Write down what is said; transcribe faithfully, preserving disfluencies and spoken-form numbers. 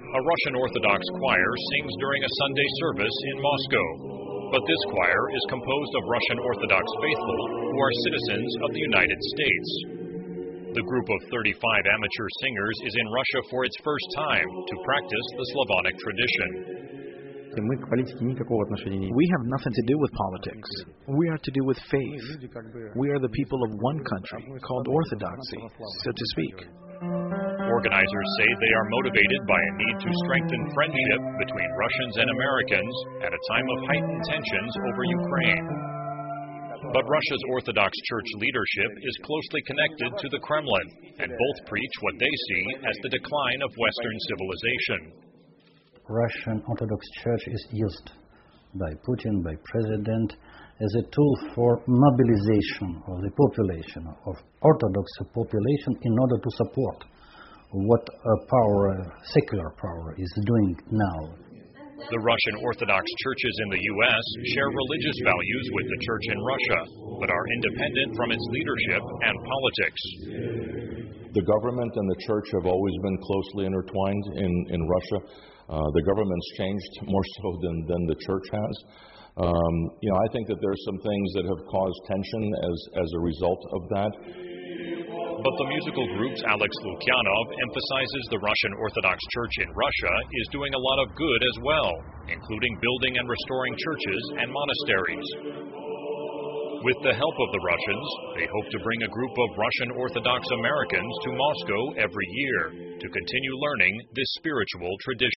A Russian Orthodox choir sings during a Sunday service in Moscow. But this choir is composed of Russian Orthodox faithful who are citizens of the United States. The group of thirty-five amateur singers is in Russia for its first time to practice the Slavonic tradition. We have nothing to do with politics. We are to do with faith. We are the people of one country, called Orthodoxy, so to speak. Organizers say they are motivated by a need to strengthen friendship between Russians and Americans at a time of heightened tensions over Ukraine. But Russia's Orthodox Church leadership is closely connected to the Kremlin, and both preach what they see as the decline of Western civilization. Russian Orthodox Church is used by Putin, by President, as a tool for mobilization of the population, of Orthodox population, in order to support what a power, secular power, is doing now. The Russian Orthodox churches in the U S share religious values with the church in Russia, but are independent from its leadership and politics. The government and the church have always been closely intertwined in, in Russia. Uh, the government's changed more so than, than the church has. Um, you know, I think that there's some things that have caused tension as, as a result of that. But the musical group's Alex Lukyanov emphasizes the Russian Orthodox Church in Russia is doing a lot of good as well, including building and restoring churches and monasteries. With the help of the Russians, they hope to bring a group of Russian Orthodox Americans to Moscow every year to continue learning this spiritual tradition.